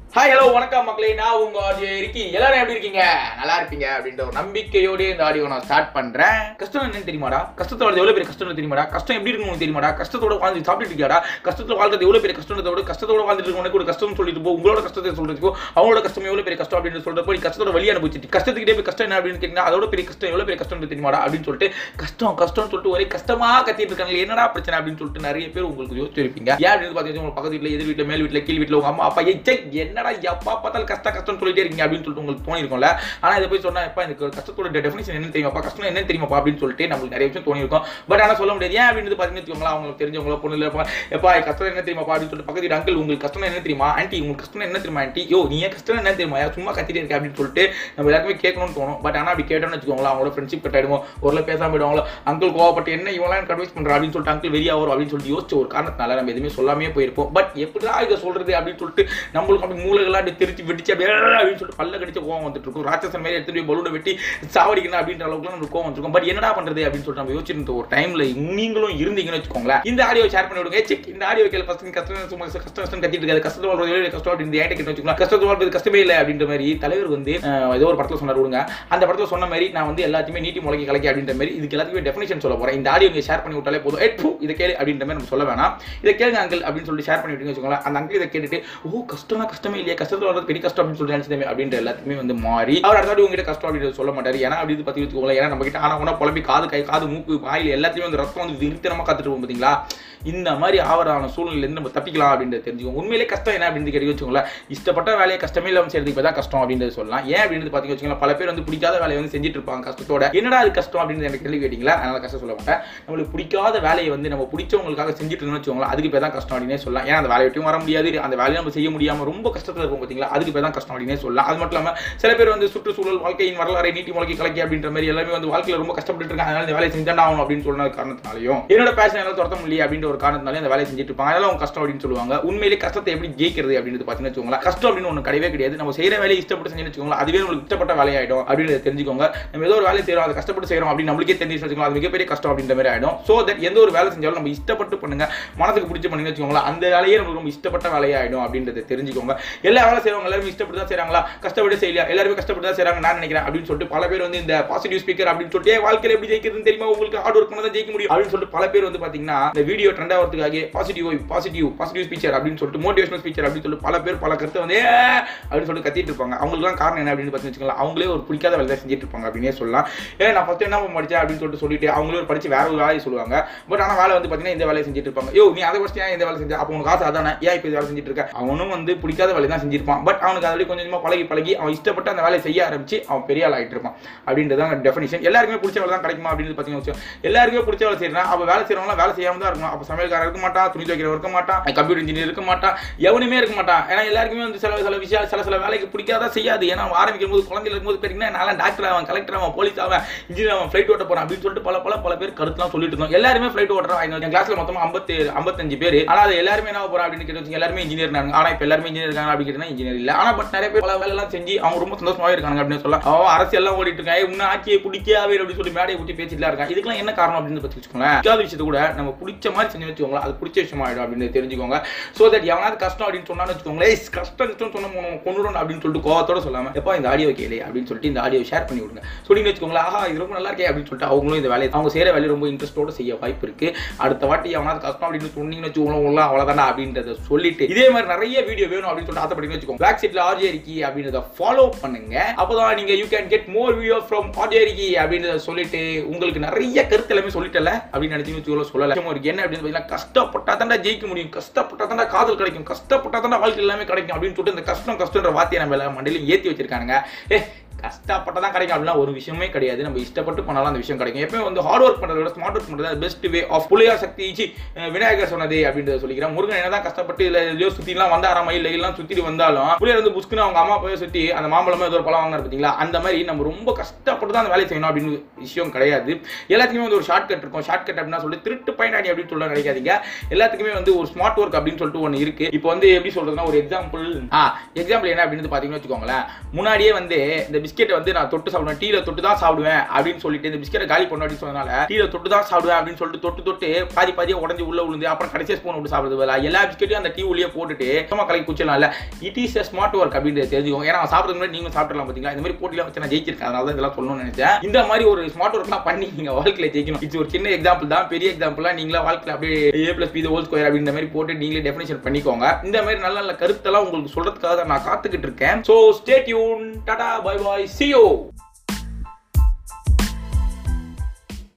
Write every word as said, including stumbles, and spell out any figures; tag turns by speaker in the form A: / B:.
A: Hi hello வணக்கம் மக்களே, நான் உங்க ஆடியோ இருக்கி. எல்லாரும் எப்படி இருக்கீங்க? நல்லா இருப்பீங்க அப்படின்ற ஒரு நம்பிக்கையோட இந்த ஆடியோ நான் ஸ்டார்ட் பண்றேன். கஷ்டம் என்னன்னு தெரியுமாடா? கஷ்டத்தோட எவ்வளவு பெரிய கஷ்டம் தெரியுமாடா? கஷ்டம் எப்படி இருக்குன்னு தெரியுமாடா? கஷ்டத்தோட வாழ்ந்து சாப்பிட்டு இருக்கியாடா? கஷ்டத்துல வாழ்றது எவ்வளவு பெரிய கஷ்டத்தோட கஷ்டத்தோட வாழ்ந்துட்டு இருக்கவனுக்கு ஒரு கஷ்டம் சொல்லிட்டு போ. உங்களோட கஷ்டத்தை சொல்றதுக்கோ அவங்களோட கஷ்டம் எவ்வளவு பெரிய கஷ்டம் அப்படின்னு சொல்றப்போ நீ கஷ்டத்தோட வழி அனுபவிச்சிட்டு கஷ்டத்துக்கிட்டே போய் கஷ்டம் என்ன அப்படின்னு கேட்டீங்கன்னா அதோட பெரிய கஷ்டம் எவ்வளவு பெரிய கஷ்டம் தெரியுமாடா அப்படின்னு சொல்லிட்டு கஷ்டம் கஷ்டம்னு சொல்லிட்டு ஒரே கஷ்டமா கத்திட்டு இருக்காங்க. என்னடா பிரச்சனை அப்படின்னு சொல்லிட்டு நிறைய பேர் உங்களுக்கு யோசிச்சிருப்பீங்க. ஏன் அப்படின்னு பாத்தீங்கன்னா உங்க பக்கத்து வீட்டுல, எதிர் வீட்டுல, மேல் வீட்டுல, கீழ் வீட்டுல உங்க அம்மா அப்பா என்னடா எப்பா பார்த்தா கஷ்ட கஷ்டம் சொல்லிட்டே இருக்கீங்க அப்படின்னு சொல்லிட்டு உங்களுக்கு தோணி இருக்கும்ல. ஆனா இதை போய் சொன்னா எப்ப எனக்கு கஷ்டத்தோட டெஃபினிஷன் என்ன தெரியுமாப்பா, கஷ்டம் என்ன தெரியுமாப்பா அப்படின்னு சொல்லிட்டு நம்மளுக்கு நிறைய விஷயம் தோணி இருக்கும். பட் ஆனா சொல்ல முடியாது. ஏன் அப்படின்னு பாத்தீங்கன்னா அவங்களுக்கு தெரிஞ்சவங்களோ பொண்ணு இல்லப்பா எப்பா கஷ்டம் என்ன தெரியுமாப்பா அப்படின்னு சொல்லிட்டு பக்கத்து அங்கிள் உங்களுக்கு கஷ்டம் என்ன தெரியுமா, ஆன்டி உங்களுக்கு கஷ்டம் என்ன தெரியுமா, ஆன்டி யோ நீ ஏன் கஷ்டம் என்ன தெரியுமா, சும்மா கத்திட்டே இருக்க அப்படின்னு சொல்லிட்டு நம்ம எல்லாருமே கேட்கணும்னு தோணும். பட் ஆனா அப்படி கேட்டோம்னு வச்சுக்கோங்களா அவங்களோட ஃப்ரெண்ட்ஷிப் கட் ஆயிடுவோம், ஒரு பேசாம போயிடுவாங்களோ. அங்கிள் கோவப்பட்டு என்ன இவெல்லாம் எனக்கு அட்வைஸ் பண்றா அப்படின்னு சொல்லிட்டு அங்கிள் வெறியா வரும் அப்படின்னு சொல்லிட்டு யோசிச்ச ஒரு காரணத்தினால நம்ம எதுவுமே சொல்லாமே போயிருப்போம். பட் எப்படிதான் இதை சொல்றது அப்படின்னு சொல்லிட்டு நம்மளுக்கு அப்படி மூளைகள்லாம் அப்படி திருச்சி வெடிச்சு அப்படின்னு சொல்லிட்டு பல்ல கடிச்ச கோவம் வந்துட்டு இருக்கும். ராட்சசன் மாதிரி எடுத்துட்டு பலூனை வெட்டி சாவடிக்கணும் அப்படின்ற அளவுக்கு நமக்கு கோவம் வந்துருக்கும். பட் என்னடா பண்றது அப்படின்னு சொல்லிட்டு நம்ம யோசிச்சிருந்த ஒரு டைம்ல நீங்களும் இருந்தீங்கன்னு வச்சுக்கோங்களேன். இந்த ஆடியோ ஷேர் பண்ணி விடுங்க. செக் இந்த ஆடியோ கேள்வி ஃபர்ஸ்ட் கஷ்டம் சும்மா கஷ்டம் கஷ்டம் கத்திட்டு இருக்காது. கஷ்டத்தை வாழ்றது கஷ்டம் அப்படின்னு ஏட்ட கிட்ட வச்சுக்கலாம். கஷ்டத்தை வாழ்றது கஷ்டமே இல்லை அப்படின்ற மாதிரி தலைவர் வந்து ஏதோ ஒரு படத்துல சொன்னார் விடுங்க. அந்த படத்துல சொன்ன மாதிரி நான் வந்து எல்லாத்தையுமே நீட்டி முளைக்கி கலக்கி அப்படின்ற மாதிரி இதுக்கு எல்லாத்துக்குமே டெஃபினிஷன் சொல்ல போறேன். இந்த ஆடியோ ஷேர் பண்ணி விட்டாலே போதும். ஏ டு இதை கேளு அப்படின்ற மாதிரி நம்ம சொல்ல வேணாம். இதை கேளுங்க அங்கிள் அப்படின்னு சொல்லிட்டு ஷேர் பண்ணி விட்டுங்க வச்சுக்கோங்களேன். அந்த அங்கிள் இதை கேட்டுட்டு ஓ கஷ்டம்னா கஷ்டமே இல்லையா, கஷ்டத்துல வாழ்றது பெரிய கஷ்டம் அப்படின்னு சொல்லி நினைச்சதே அப்படின்ற எல்லாத்துக்குமே வந்து மாறி அவர் அடுத்த உங்ககிட்ட கஷ்டம் அப்படின்னு சொல்ல மாட்டாரு. ஏன்னா அப்படி பத்தி வச்சுக்கோங்களேன். ஏன்னா நம்ம கிட்ட ஆனா ஒன்னா புலம்பி காது கை காது மூக்கு வாயில் எல்லாத்தையுமே வந்து ரத்தம் வந்து விரித்தனமா காத்துட்டு போகும் பாத்தீங்களா. இந்த மாதிரி ஆவரான சூழ்நிலையிலிருந்து நம்ம தப்பிக்கலாம் அப்படின்றது தெரிஞ்சுக்கோங்க. உண்மையிலே கஷ்டம் என்ன அப்படின்னு கேட்டு வச்சுக்கோங்களேன். இஷ்டப்பட்ட வேலையை கஷ்டமே இல்லாமல் செய்யறதுக்கு இப்போ தான் கஷ்டம் அப்படின்றது சொல்லலாம். ஏன் அப்படின்னு பாத்தீங்க வச்சுக்கோங்களேன். பல பேர் வந்து பிடிக்காத வேலையை வந்து செஞ்சுட்டு இருப்பாங்க கஷ்டத்தோட. என்னடா அது கஷ்டம் அப்படின்னு எனக்கு கேள்வி கேட்டீங்களா, அதனால கஷ்டம் சொல்ல மாட்டேன். நம்மளுக்கு பிடிக்காத வேலையை வந்து நம்ம பிடிச்சவங்களுக்காக செஞ்சுட்டு இருந்தோம்னு வச்சுக்கோங்களேன். அதுக்கு இப்போ தான் கஷ்டம் அப்படின்னே சொல்லலாம். ஏன்னா அந்த வேலையை விட்டும் வர முடியாது, அந்த வேலையை நம்ம செய்ய முடியாம ரொம்ப கஷ்டத்தில் இருக்கும் பாத்தீங்களா, அதுக்கு இப்போ தான் கஷ்டம் அப்படின்னே சொல்லலாம். அது மட்டும் இல்லாமல் சில பேர் வந்து சுற்றுச்சூழல் வாழ்க்கையின் வரலாறை நீட்டி முளைக்கி கலக்கி அப்படின்ற மாதிரி எல்லாமே வந்து வாழ்க்கையில் ரொம்ப கஷ்டப்பட்டு இருக்காங்க. அதனால இந்த வேலையை செஞ்சாண்டா ஆகணும் அப்படின்னு சொன்ன காரணத்தினாலையும் என்னோட பேஷன் எல்லாம் துரத்த முடியல அப்படின்ற ஒரு காரணத்தினாலே அந்த வேலையை செஞ்சுட்டு இருப்பாங்க. அதெல்லாம் அவங்க கஷ்டம் அப்படின்னு சொல்லுவாங்க. உண்மையிலே கஷ்டத்தை எப்படி ஜெயிக்கிறது அப்படின்னு பார்த்தீங்கன்னா வச்சுக்கோங்களேன். கஷ்டம் அப்படின்னு ஒன்று கிடையவே கிடையாது. நம்ம செய்யற வேலையை இஷ்டப்பட்டு செஞ்சு வச்சுக்கோங்களேன். அதுவே உங்களுக்கு இஷ்டப்பட்ட வேலையாயிடும் அப்படின்னு தெரிஞ்சுக்கோங்க. நம்ம ஏதோ ஒரு வேலை செய்யறோம், அதை கஷ்டப்பட்டு செய்யறோம் அப்படின்னு நம்மளுக்கே தெரிஞ்சு வச்சுக்கோங்களா, அது மிகப்பெரிய கஷ்டம் அப்படின்ற மாதிரி ஆயிடும். சோ தட் எந்த ஒரு வேலை செஞ்சாலும் நம்ம இஷ்டப்பட்டு பண்ணுங்க, மனசுக்கு பிடிச்ச பண்ணுங்க வச்சுக்கோங்களா, அந்த வேலையே நமக்கு ரொம்ப இஷ்டப்பட்ட வேலையாயிடும் அப்படின்றத தெரிஞ்சுக்கோங்க. எல்லா வேலை செய்யறவங்க எல்லாரும் இஷ்டப்பட்டு தான் செய்றாங்களா, கஷ்டப்பட்டு செய்யல எல்லாருமே கஷ்டப்பட்டு தான் செய்றாங்க நான் நினைக்கிறேன் அப்படின்னு சொல்லிட்டு பல பேர் வந்து இந்த பாசிட்டிவ் ஸ்பீக்கர் அப்படின்னு சொல்லிட்டு வாழ்க்கையில எப்படி ஜெயிக்கிறதுன்னு தெரியுமா, உங்களுக்கு ஹார்ட் ஒர்க் பண்ணா தான் ஜெயிக்க முடியும் அப்படின்னு சொல்லிட்டு பல பேர் வந்து பாத்தீங்கன்னா இந்த வீடியோ ட்ரெண்ட் ஆகிறதுக்காக பாசிட்டிவ் பாசிட்டிவ் பாசிட்டிவ் ஸ்பீச்சர் அப்படின்னு சொல்லிட்டு மோட்டிவேஷனல் ஸ்பீச்சர் அப்படின்னு சொல்லிட்டு பல பேர் பல கருத்தை வந்து அப்படின்னு சொல்லிட்டு கத்திட்டு இருப்பாங்க. அவங்களுக்கு காரணம் என்ன அப்படின்னு பார்த்து வச்சுக்கலாம். அவங்களே ஒரு பிடிக்காத வேலை தான் செஞ்சுட்டு இருப்பாங்க அப்படின்னே சொல்லலாம். ஏன் நான் ஃபர்ஸ்ட் என்ன படிச்சேன் அப்படின்னு சொல்லிட்டு சொல்லிட்டு அவங்களே ஒரு படிச்சு வேற ஒரு வேலையை சொல்லுவாங்க. பட் ஆனால் வேலை வந்து பார்த்தீங்கன்னா இந்த வேலையை செஞ்சுட்டு இருப்பாங்க. யோ நீ அதை படிச்சு ஏன் இந்த வேலை செஞ்சா, அப்போ உனக்கு காசு அதானே, ஏன் இப்போ வேலை செஞ்சுட்டு இருக்க. அவனும் வந்து பிடிக்காத வேலை தான் செஞ்சிருப்பான். பட் அவனுக்கு அதில் கொஞ்சம் கொஞ்சமாக பழகி பழகி அவன் இஷ்டப்பட்டு அந்த வேலையை செய்ய ஆரம்பிச்சு அவன் பெரிய ஆள் ஆகிட்டு இருப்பான் அப்படின்றதான் டெஃபினிஷன். எல்லாருக்குமே பிடிச்ச வேலை தான் கிடைக்குமா அப்படின்னு பார்த்தீங்கன்னா எல்லாருக்குமே பிடிச்ச வேலை செய்யறான். அப்போ வேலை செய்யறவங்க வேலை செய்யாம தான் இருக்கணும். அப்போ சமையல்காரர் இருக்க மாட்டான், துணி துவைக்கிற இருக்க மாட்டான், கம்ப்யூட்டர் இன்ஜினியர் இருக்க மாட்டான், எவனுமே இருக்க மாட்டான். ஏன்னா எல்லாருக்குமே வந்து சில சில விஷயம் சில சில வேலைக்கு பிடிக்காத செய்யாது. ஏன்னா ஆரம்பிக்கும் போது குழந்தைகள் இருக்கும்போது பார்த்தீங்கன்னா நான் டாக்டர் ஆவன், கலெக்டர் ஆவன், போலீஸ் ஆவன், இன்ஜினியர் ஆவன், ஃபிளைட் ஓட்ட போறான் அப்படின்னு சொல்லிட்டு பல பல பல பேர் கருத்துலாம் சொல்லிட்டு இருந்தோம். எல்லாருமே ஃபிளைட் ஓட்டுறான். எங்க கிளாஸ்ல மொத்தமா ஐம்பத்தி ஐம்பத்தஞ்சு பேர். ஆனா அது எல்லாருமே என்ன போறோம் அப்படின்னு கேட்டு எல்லாருமே இன்ஜினியர் இருக்காங்க. ஆனா இப்ப எல்லாருமே இன்ஜினியர் இருக்காங்க அப்படின்னு கேட்டா இன்ஜினியர் இல்ல. ஆனா பட் நிறைய பேர் பல வேலை எல்லாம் செஞ்சு அவங்க ரொம்ப சந்தோஷமாவே இருக்காங்க அப்படின்னு சொல்லலாம். அவன் அரசியல் எல்லாம் ஓடிட்டு இருக்காங்க, இன்னும் ஆட்சியை பிடிக்காவே அப்படின்னு சொல்லி மேடையை ஊட்டி பேசிட்டு இருக்காங்க. இதுக்கெல்லாம் என்ன காரணம் அப்படின்னு பத்தி வச்சுக்கோங்களேன். பிடிக்காத விஷயத்தை கூட நம்ம பிடிச்ச மாதிரி செஞ்சு வச்சுக்கோங்களேன், அது பிடிச்ச விஷயம் ஆயிடும் அப்படின்னு தெரிஞ்சுக்கோங்க. சோ தட் எவனாவது கஷ்டம் அப்படின்னு சொன்னான்னு வச்சுக்கோங்களேன், கஷ்டம் கஷ்டம் சொன்ன கொண்டுடும் அப்படின்னு சொல்லிட்டு கோவத்தோட சொல்லாம எப்போ இந்த ஆடியோ கேளு அப்படின்னு சொல்லிட்டு இந்த ஆடியோ ஷேர் பண்ணி விடுங்க. சொல்லிட்டு வச்சுக்கோங்களேன், ஆஹா இது ரொம்ப நல்லா இருக்கே அப்படின்னு சொல்லிட்டு அவங்களும் இந்த வேலையை அவங்க செய்யற வேலையை ரொம்ப இன்ட்ரெஸ்டோட செய்ய வாய்ப்பு இருக்கு. அடுத்த வாட்டி அவனாவது கஷ்டம் அப்படின்னு சொன்னீங்கன்னு வச்சுக்கோங்களேன், அவ்வளவுதானா அப்படின்றத சொல்லிட்டு இதே மாதிரி நிறைய வீடியோ வேணும் அப்படின்னு சொல்லிட்டு ஆசைப்பட்டு வச்சுக்கோங்க. பேக் சைட்ல ஆர்ஜே இருக்கி அப்படின்றத ஃபாலோ பண்ணுங்க. அப்பதான் நீங்க you can get more video from RJ இருக்கி அப்படின்றத சொல்லிட்டு உங்களுக்கு நிறைய கருத்து எல்லாமே சொல்லிட்டல அப்படின்னு நினைச்சு வச்சுக்கோங்களேன். சொல்லல இருக்கு என்ன அப்படின்னு பார்த்தீங்கன்னா கஷ்டப்பட்டா தான் ஜெயிக்க முடியும், கஷ்டப்பட்டா தான் காதல் கிடைக்கும், கஷ்டப்பட்டா தான் வாழ்க்கை எல்லாமே கிடைக்கும் அப்படின்னு சொல்லிட்டு இந்த கஷ்டம் கஷ்டன்ற வார்த்தையை நம்ம எல்லாம் மண்டையில ஏற்றி வச்சிருக்காங்க. ஏ கஷ்டப்பட்டதான் கிடைக்கும் அப்படிலாம் ஒரு விஷயமே கிடையாது. நம்ம இஷ்டப்பட்டு பண்ணாலும் அந்த விஷயம் கிடைக்கும். எப்பவும் வந்து ஹார்ட் ஒர்க் பண்றத விட ஸ்மார்ட் ஒர்க் பண்றது பெஸ்ட் வே ஆஃப் புள்ளையார் சக்தி விநாயகர் சொன்னது அப்படின்றத சொல்லிக்கிறேன். முருகன் என்னதான் கஷ்டப்பட்டு இல்ல எதையோ சுத்தி எல்லாம் வந்தாரா மயில் எல்லாம் சுத்திட்டு வந்தாலும் புள்ளையார் வந்து புஷ்குன்னு அவங்க அம்மா போய் சுத்தி அந்த மாம்பழமா ஏதோ ஒரு பழம் வாங்கினார் பார்த்தீங்களா, அந்த மாதிரி நம்ம ரொம்ப கஷ்டப்பட்டு தான் அந்த வேலை செய்யணும் அப்படின்னு விஷயம் கிடையாது. எல்லாத்துக்குமே வந்து ஒரு ஷார்ட் கட் இருக்கும். ஷார்ட் கட் அப்படின்னா சொல்லி திருட்டு பயனாடி அப்படின்னு சொல்ல நினைக்காதீங்க. எல்லாத்துக்குமே வந்து ஒரு ஸ்மார்ட் ஒர்க் அப்படின்னு சொல்லிட்டு ஒன்று இருக்கு. இப்போ வந்து எப்படி சொல்றதுன்னா ஒரு எக்ஸாம்பிள் எக்ஸாம்பிள் என்ன அப்படின்னு பாத்தீங்கன்னு வச்சுக்கோங்களேன். முன்னாடியே வந்து இந்த பிஸ்கெட் வந்து நான் தொட்டு சாப்பிடுவேன், டீல தொட்டு தான் சாப்பிடுவேன் அப்படின்னு சொல்லிட்டு இந்த பிஸ்கெட்டை காலி பண்ண அப்படின்னு சொன்னனால டீல தொட்டு தான் சாப்பிடுவேன் அப்படின்னு சொல்லிட்டு தொட்டு தொட்டு பாதி பாதியா உடஞ்சி உள்ள விழுந்து அப்புறம் கடைசியா ஸ்பூன் விட்டு சாப்பிடுறது எல்லா பிஸ்கெட்டையும் அந்த டீ உள்ளே போட்டுட்டு சும்மா கலக்கி குச்சிடலாம். இல்ல இட் இஸ் ஸ்மார்ட் ஒர்க் அப்படின்னு தெரிஞ்சுக்கோங்க. ஏன்னா சாப்பிடுறது முன்னாடி நீங்க சாப்பிடலாம் பாத்தீங்களா. இந்த மாதிரி போட்டிலாம் வச்சு நான் ஜெயிச்சிருக்கேன், அதனால தான் இதெல்லாம் சொல்லணும்னு நினைச்சேன். இந்த மாதிரி ஒரு ஸ்மார்ட் ஒர்க்லாம் பண்ணி நீங்க வாழ்க்கையில ஜெயிக்கணும். இது ஒரு சின்ன எக்ஸாம்பிள் தான், பெரிய எக்ஸாம்பிளா நீங்களா வாழ்க்கையில அப்படியே a plus b the whole square அப்படின்ற மாதிரி போட்டு நீங்களே டெஃபினிஷன் பண்ணிக்கோங்க. இந்த மாதிரி நல்ல நல்ல கருத்தெல்லாம் உங்களுக்கு சொல்றதுக்காக நான் காத்துக்கிட்டு இருக்கேன். So stay tuned. Tata, bye bye, see you.